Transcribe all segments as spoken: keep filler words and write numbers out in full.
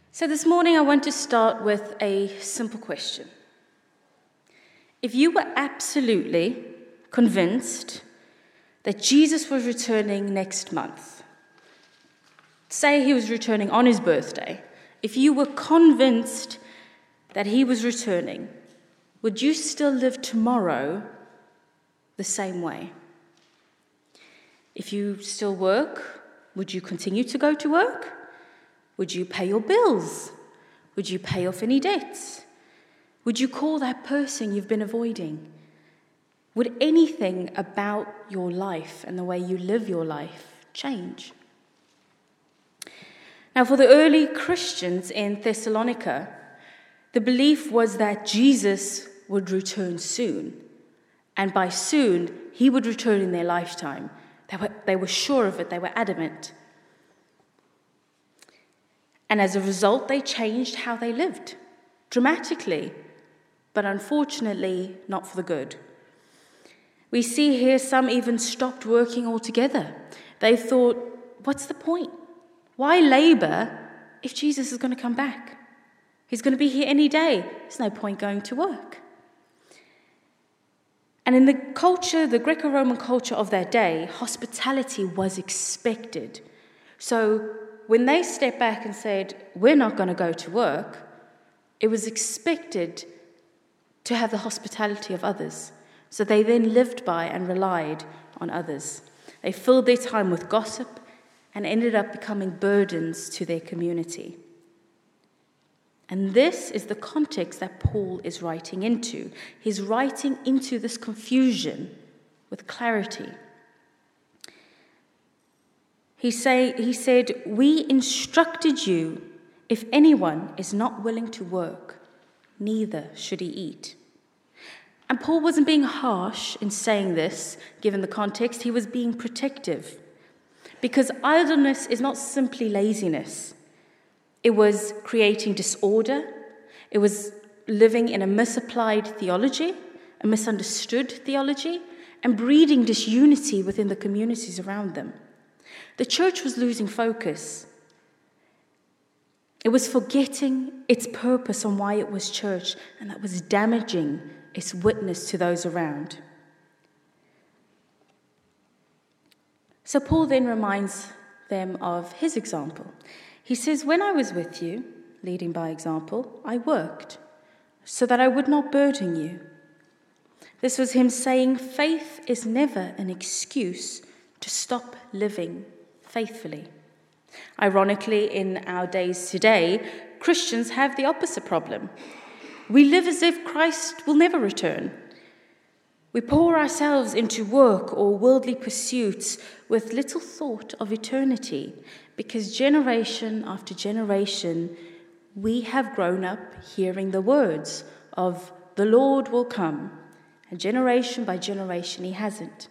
So this morning I want to start with a simple question. If you were absolutely convinced that Jesus was returning next month, say he was returning on his birthday, if you were convinced that he was returning, would you still live tomorrow the same way? If you still work, would you continue to go to work? Would you pay your bills? Would you pay off any debts? Would you call that person you've been avoiding? Would anything about your life and the way you live your life change? Now, for the early Christians in Thessalonica, the belief was that Jesus would return soon. And by soon, he would return in their lifetime. They were, they were sure of it. They were adamant. And as a result, they changed how they lived, dramatically, but unfortunately not for the good. We see here some even stopped working altogether. They thought, what's the point? Why labor if Jesus is going to come back? He's going to be here any day. There's no point going to work. And in the culture, the Greco-Roman culture of that day, hospitality was expected. So when they stepped back and said, we're not going to go to work, it was expected to have the hospitality of others. So they then lived by and relied on others. They filled their time with gossip and ended up becoming burdens to their community. And this is the context that Paul is writing into. He's writing into this confusion with clarity. He, say, he said, we instructed you, if anyone is not willing to work, neither should he eat. And Paul wasn't being harsh in saying this, given the context. He was being protective. Because idleness is not simply laziness. It was creating disorder. It was living in a misapplied theology, a misunderstood theology, and breeding disunity within the communities around them. The church was losing focus. It was forgetting its purpose on why it was church, and that was damaging its witness to those around. So Paul then reminds them of his example. He says, when I was with you, leading by example, I worked so that I would not burden you. This was him saying faith is never an excuse to stop living faithfully. Ironically, in our days today, Christians have the opposite problem. We live as if Christ will never return. We pour ourselves into work or worldly pursuits with little thought of eternity, because generation after generation, we have grown up hearing the words of the Lord will come, and generation by generation he hasn't.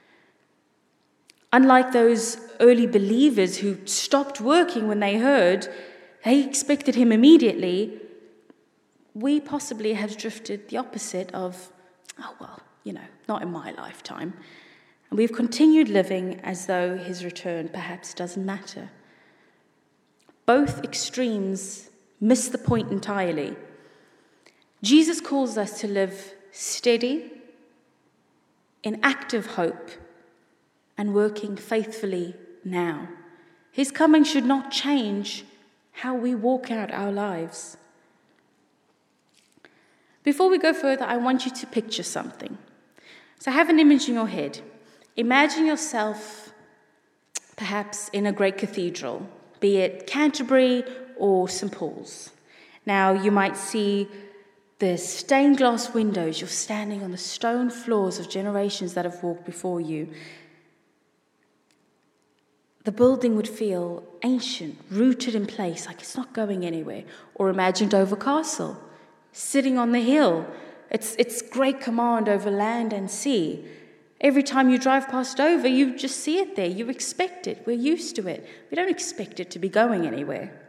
Unlike those early believers who stopped working when they heard, they expected him immediately, we possibly have drifted the opposite of, oh, well, you know, not in my lifetime. And we've continued living as though his return perhaps doesn't matter. Both extremes miss the point entirely. Jesus calls us to live steady, in active hope, and working faithfully now. His coming should not change how we walk out our lives. Before we go further, I want you to picture something. So have an image in your head. Imagine yourself perhaps in a great cathedral, be it Canterbury or Saint Paul's. Now you might see the stained glass windows. You're standing on the stone floors of generations that have walked before you. The building would feel ancient, rooted in place, like it's not going anywhere. Or imagine Dover Castle, sitting on the hill. It's its great command over land and sea. Every time you drive past Dover, you just see it there. You expect it. We're used to it. We don't expect it to be going anywhere.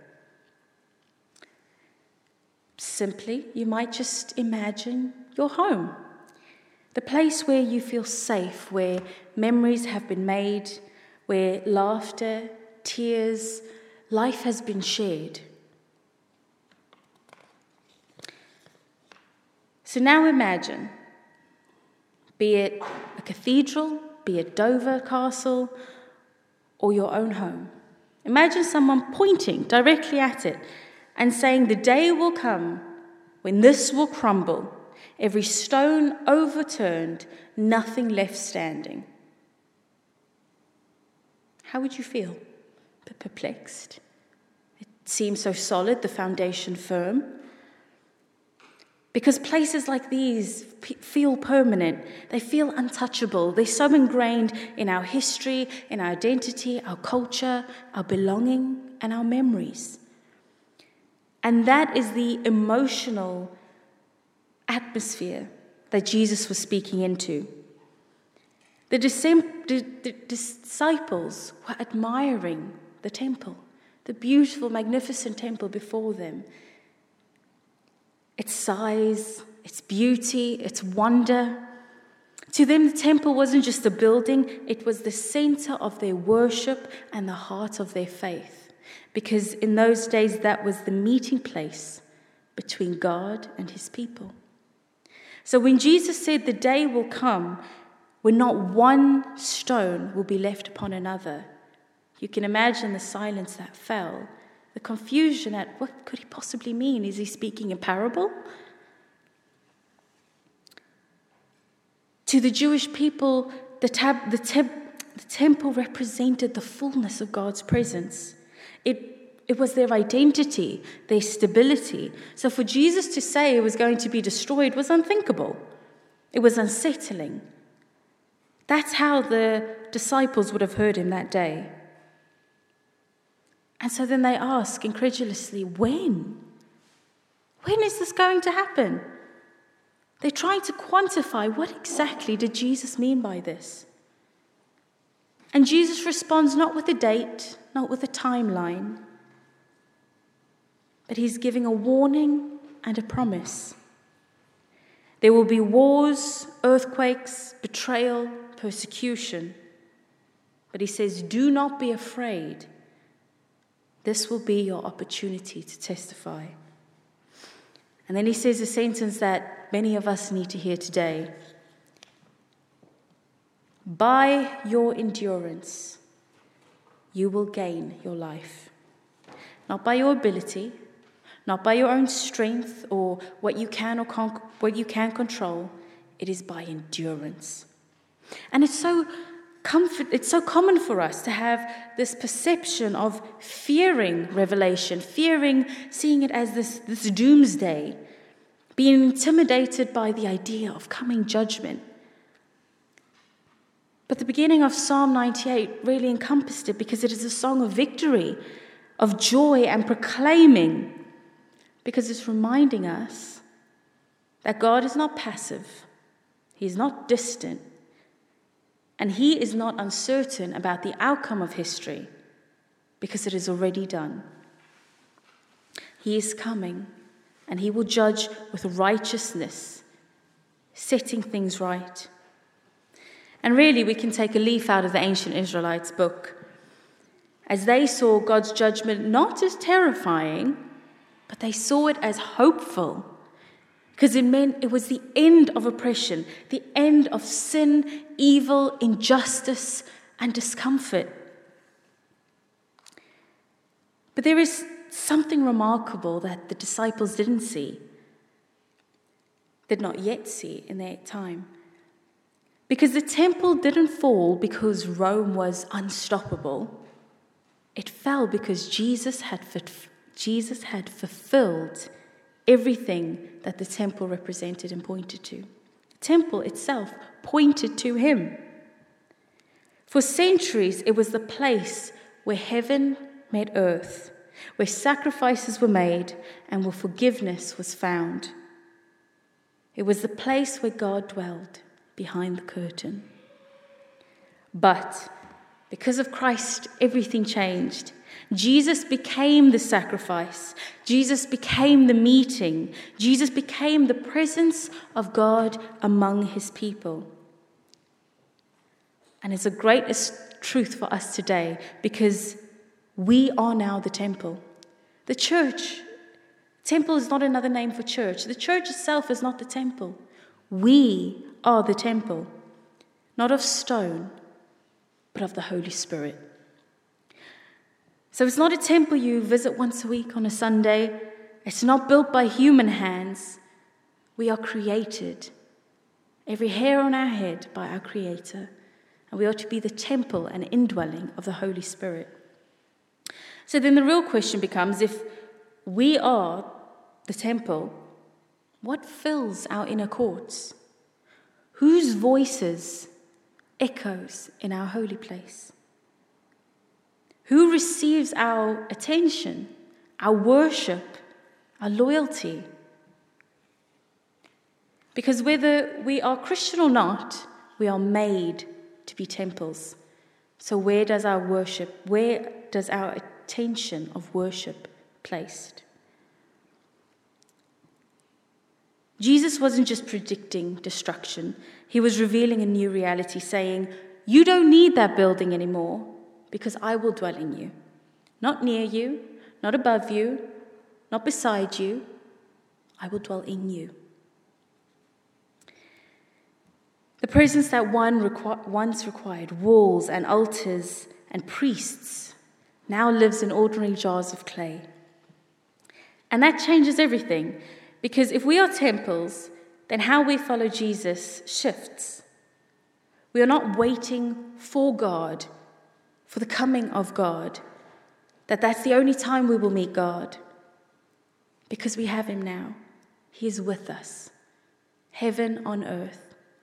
Simply, you might just imagine your home. The place where you feel safe, where memories have been made, where laughter, tears, life has been shared. So now imagine, be it a cathedral, be it Dover Castle, or your own home. Imagine someone pointing directly at it and saying, the day will come when this will crumble, every stone overturned, nothing left standing. How would you feel? Perplexed. It seems so solid, the foundation firm. Because places like these feel permanent, they feel untouchable, they're so ingrained in our history, in our identity, our culture, our belonging, and our memories. And that is the emotional atmosphere that Jesus was speaking into. The, disem- the, the disciples were admiring the temple, the beautiful, magnificent temple before them. Its size, its beauty, its wonder. To them, the temple wasn't just a building, it was the center of their worship and the heart of their faith. Because in those days, that was the meeting place between God and his people. So when Jesus said the day will come when not one stone will be left upon another, you can imagine the silence that fell. The confusion at what could he possibly mean? Is he speaking a parable? To the Jewish people, the, tab, the, tab, the temple represented the fullness of God's presence. It, it was their identity, their stability. So for Jesus to say it was going to be destroyed was unthinkable. It was unsettling. That's how the disciples would have heard him that day. And so then they ask incredulously, when? When is this going to happen? They're trying to quantify what exactly did Jesus mean by this. And Jesus responds not with a date, not with a timeline, but he's giving a warning and a promise. There will be wars, earthquakes, betrayal, persecution. But he says, do not be afraid. This will be your opportunity to testify. And then he says a sentence that many of us need to hear today. By your endurance, you will gain your life. Not by your ability, not by your own strength or what you can or con- what you can control. It is by endurance. And it's so Comfort, it's so common for us to have this perception of fearing revelation, fearing seeing it as this, this doomsday, being intimidated by the idea of coming judgment. But the beginning of Psalm ninety-eight really encompassed it because it is a song of victory, of joy and proclaiming, because it's reminding us that God is not passive, he is not distant, and he is not uncertain about the outcome of history because it is already done. He is coming and he will judge with righteousness, setting things right. And really, we can take a leaf out of the ancient Israelites' book as they saw God's judgment not as terrifying, but they saw it as hopeful. Because it meant it was the end of oppression, the end of sin, evil, injustice, and discomfort. But there is something remarkable that the disciples didn't see, did not yet see in their time. Because the temple didn't fall because Rome was unstoppable. It fell because Jesus had, Jesus had fulfilled everything that the temple represented and pointed to. The temple itself pointed to him. For centuries, it was the place where heaven met earth, where sacrifices were made and where forgiveness was found. It was the place where God dwelled behind the curtain. But because of Christ, everything changed. Jesus became the sacrifice. Jesus became the meeting. Jesus became the presence of God among his people. And it's a great truth for us today because we are now the temple. The church Temple is not another name for church. The church itself is not the temple. We are the temple, not of stone, but of the Holy Spirit. So it's not a temple you visit once a week on a Sunday. It's not built by human hands. We are created, every hair on our head, by our Creator. And we are to be the temple and indwelling of the Holy Spirit. So then the real question becomes, if we are the temple, what fills our inner courts? Whose voices echoes in our holy place? Who receives our attention, our worship, our loyalty? Because whether we are Christian or not, we are made to be temples. So where does our worship, where does our attention of worship placed? Jesus wasn't just predicting destruction. He was revealing a new reality, saying, you don't need that building anymore because I will dwell in you. Not near you, not above you, not beside you. I will dwell in you. The presence that one requ- once required walls and altars and priests now lives in ordinary jars of clay. And that changes everything, because if we are temples, then how we follow Jesus shifts. We are not waiting for God, for the coming of God, that that's the only time we will meet God, because we have him now. He is with us, heaven on earth.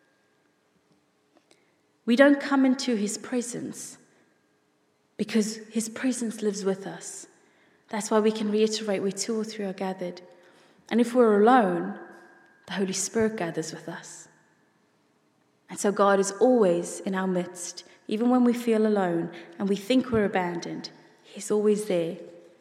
We don't come into his presence because his presence lives with us. That's why we can reiterate where two or three are gathered. And if we're alone, the Holy Spirit gathers with us. And so God is always in our midst, even when we feel alone and we think we're abandoned. He's always there.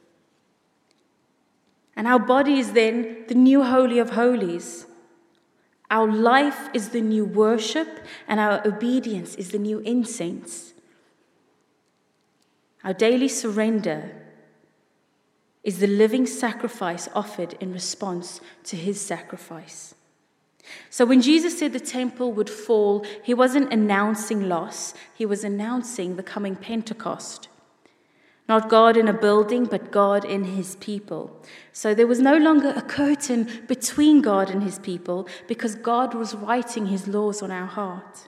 And our body is then the new Holy of Holies. Our life is the new worship, and our obedience is the new incense. Our daily surrender is the living sacrifice offered in response to his sacrifice. So when Jesus said the temple would fall, he wasn't announcing loss. He was announcing the coming Pentecost. Not God in a building, but God in his people. So there was no longer a curtain between God and his people, because God was writing his laws on our heart.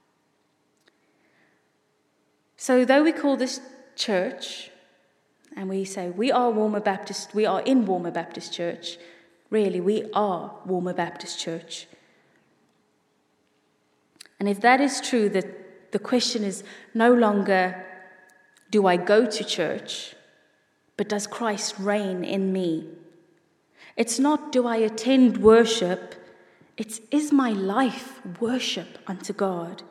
So though we call this church, and we say we are Walmer Baptist, we are in Walmer Baptist Church, really we are Walmer Baptist Church. And if that is true, that the question is no longer, do I go to church, but does Christ reign in me? It's not, do I attend worship? It's, is my life worship unto God?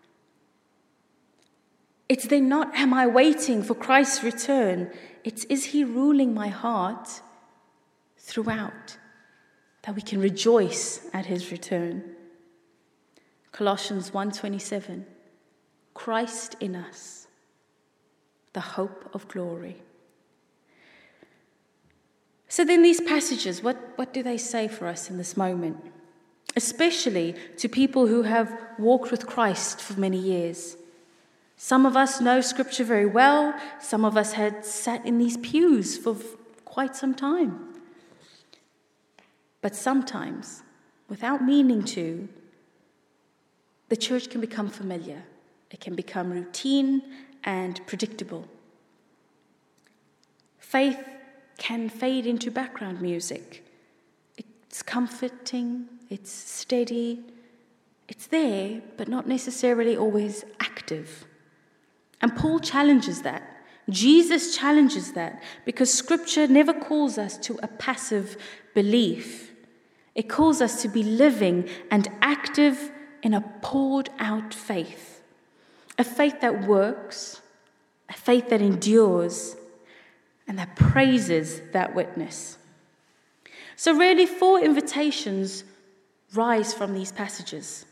It's then not, am I waiting for Christ's return? It's, is he ruling my heart throughout, that we can rejoice at his return? Colossians one twenty-seven, Christ in us, the hope of glory. So then these passages, what, what do they say for us in this moment? Especially to people who have walked with Christ for many years. Some of us know Scripture very well. Some of us had sat in these pews for quite some time. But sometimes, without meaning to, the church can become familiar. It can become routine and predictable. Faith can fade into background music. It's comforting, it's steady, it's there, but not necessarily always active. And Paul challenges that. Jesus challenges that, because Scripture never calls us to a passive belief. It calls us to be living and active in a poured out faith. A faith that works, a faith that endures, and that praises that witness. So really, four invitations rise from these passages.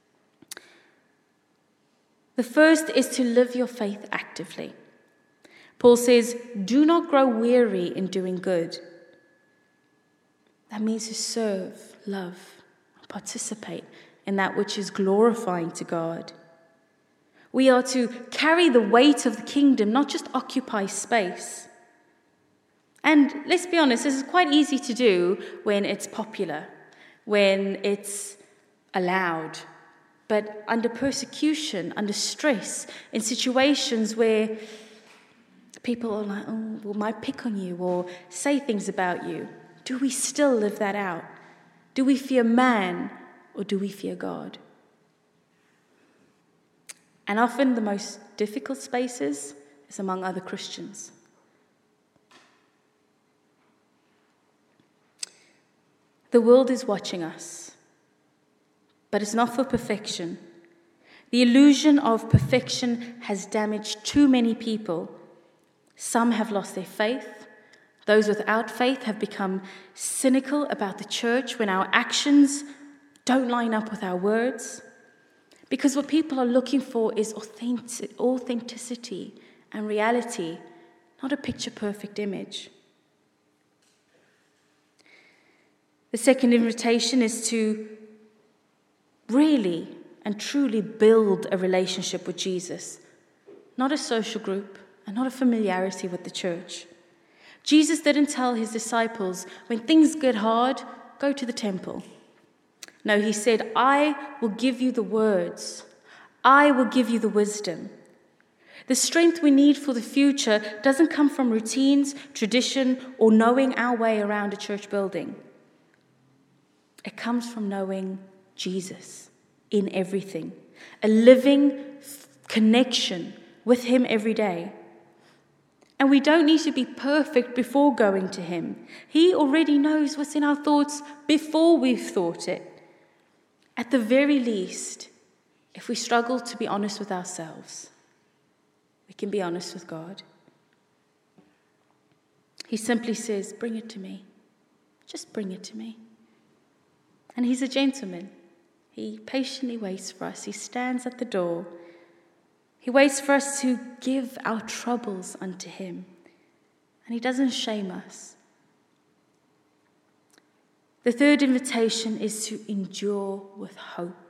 The first is to live your faith actively. Paul says, do not grow weary in doing good. That means to serve, love, and participate in that which is glorifying to God. We are to carry the weight of the kingdom, not just occupy space. And let's be honest, this is quite easy to do when it's popular, when it's allowed. But under persecution, under stress, in situations where people are like, oh, well, might pick on you or say things about you, do we still live that out? Do we fear man or do we fear God? And often the most difficult spaces is among other Christians. The world is watching us, but it's not for perfection. The illusion of perfection has damaged too many people. Some have lost their faith. Those without faith have become cynical about the church when our actions don't line up with our words. Because what people are looking for is authentic- authenticity and reality, not a picture-perfect image. The second invitation is to really and truly build a relationship with Jesus, not a social group and not a familiarity with the church. Jesus didn't tell his disciples, when things get hard, go to the temple. No, he said, I will give you the words. I will give you the wisdom. The strength we need for the future doesn't come from routines, tradition, or knowing our way around a church building. It comes from knowing Jesus in everything, a living connection with him every day. And we don't need to be perfect before going to him. He already knows what's in our thoughts before we've thought it. At the very least, if we struggle to be honest with ourselves, we can be honest with God. He simply says, bring it to me. Just bring it to me. And he's a gentleman. He patiently waits for us. He stands at the door. He waits for us to give our troubles unto him. And he doesn't shame us. The third invitation is to endure with hope.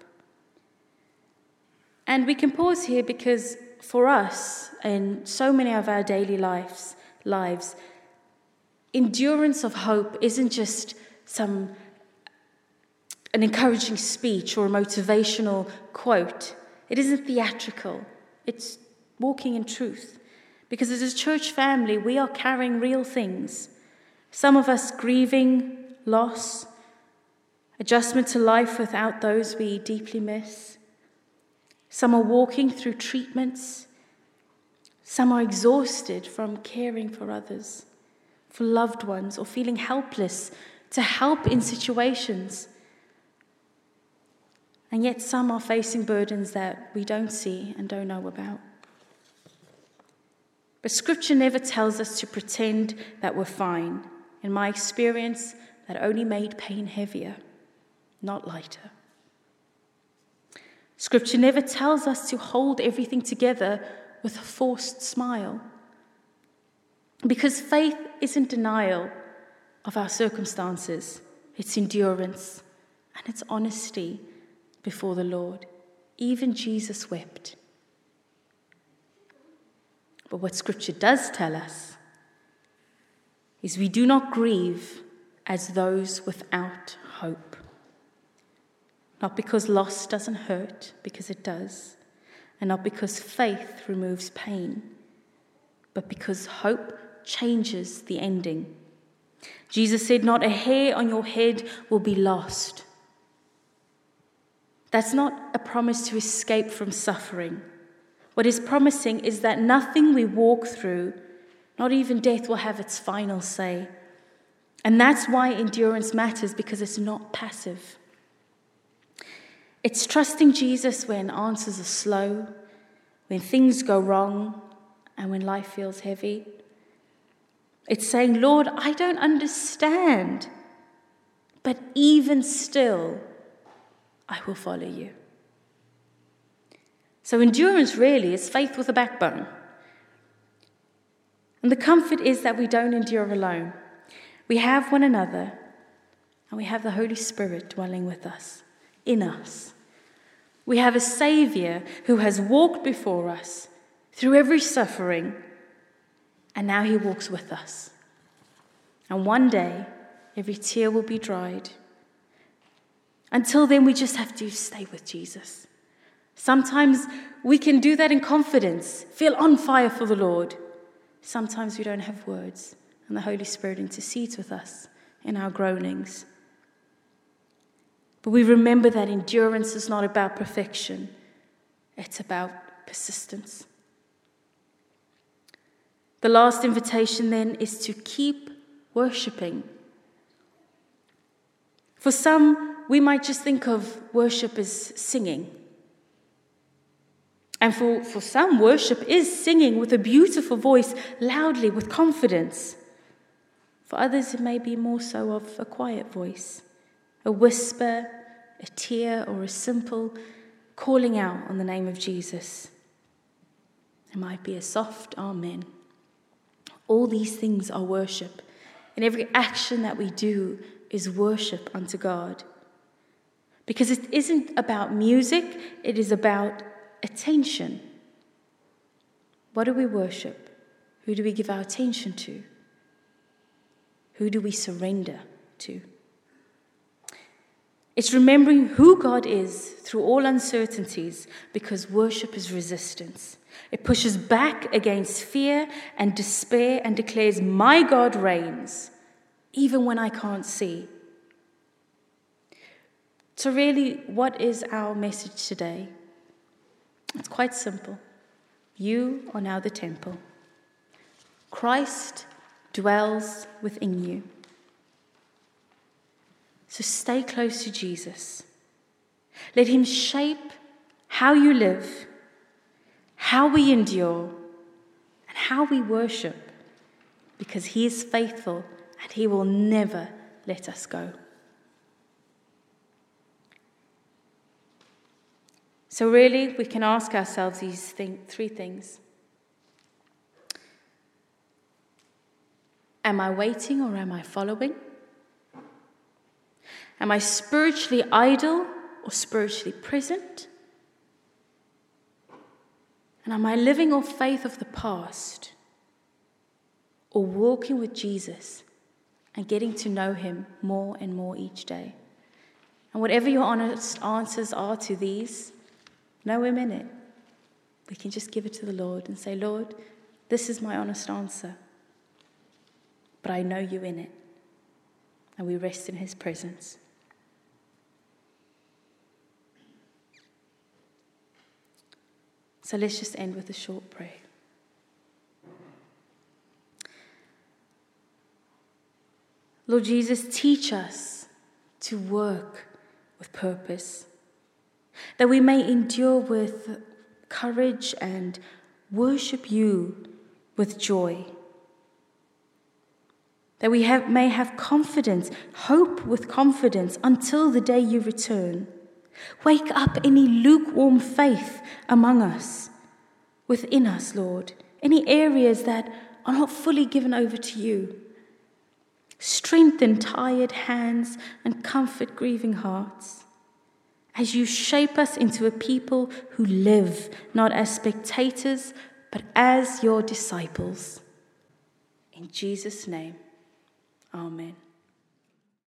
And we can pause here because for us, in so many of our daily lives, lives, endurance of hope isn't just some an encouraging speech or a motivational quote. It isn't theatrical. It's walking in truth. Because as a church family, we are carrying real things. Some of us grieving loss, adjustment to life without those we deeply miss. Some are walking through treatments. Some are exhausted from caring for others, for loved ones, or feeling helpless to help in situations. And yet some are facing burdens that we don't see and don't know about. But Scripture never tells us to pretend that we're fine. In my experience, that only made pain heavier, not lighter. Scripture never tells us to hold everything together with a forced smile. Because faith isn't denial of our circumstances. It's endurance and it's honesty before the Lord. Even Jesus wept. But what Scripture does tell us is we do not grieve as those without hope. Not because loss doesn't hurt, because it does, and not because faith removes pain, but because hope changes the ending. Jesus said, not a hair on your head will be lost. That's not a promise to escape from suffering. What he's promising is that nothing we walk through, not even death, will have its final say. And that's why endurance matters, because it's not passive. It's trusting Jesus when answers are slow, when things go wrong, and when life feels heavy. It's saying, Lord, I don't understand, but even still, I will follow you. So endurance really is faith with a backbone. And the comfort is that we don't endure alone. We have one another, And we have the Holy Spirit dwelling with us, in us. We have a Savior who has walked before us through every suffering, and now he walks with us. And one day, every tear will be dried. Until then, we just have to stay with Jesus. Sometimes we can do that in confidence, feel on fire for the Lord. Sometimes we don't have words, and the Holy Spirit intercedes with us in our groanings. But we remember that endurance is not about perfection. It's about persistence. The last invitation then is to keep worshipping. For some, we might just think of worship as singing. And for, for some, worship is singing with a beautiful voice, loudly, with confidence. For others, it may be more so of a quiet voice, a whisper, a tear, or a simple calling out on the name of Jesus. It might be a soft amen. All these things are worship, and every action that we do is worship unto God. Because it isn't about music, it is about attention. What do we worship? Who do we give our attention to? Who do we surrender to? It's remembering who God is through all uncertainties, because worship is resistance. It pushes back against fear and despair and declares, my God reigns, even when I can't see. So really, what is our message today? It's quite simple. You are now the temple. Christ dwells within you. So stay close to Jesus. Let him shape how you live, how we endure, and how we worship, because he is faithful and he will never let us go. So really, we can ask ourselves these thing, three things. Am I waiting or am I following? Am I spiritually idle or spiritually present? And am I living off faith of the past or walking with Jesus and getting to know him more and more each day? And whatever your honest answers are to these, know him in it. We can just give it to the Lord and say, Lord, this is my honest answer, but I know you in it. And we rest in his presence. So let's just end with a short prayer. Lord Jesus, teach us to work with purpose, that we may endure with courage and worship you with joy, that we have, may have confidence, hope with confidence until the day you return. Wake up any lukewarm faith among us, within us, Lord, any areas that are not fully given over to you. Strengthen tired hands and comfort grieving hearts, as you shape us into a people who live not as spectators, but as your disciples. In Jesus' name, amen.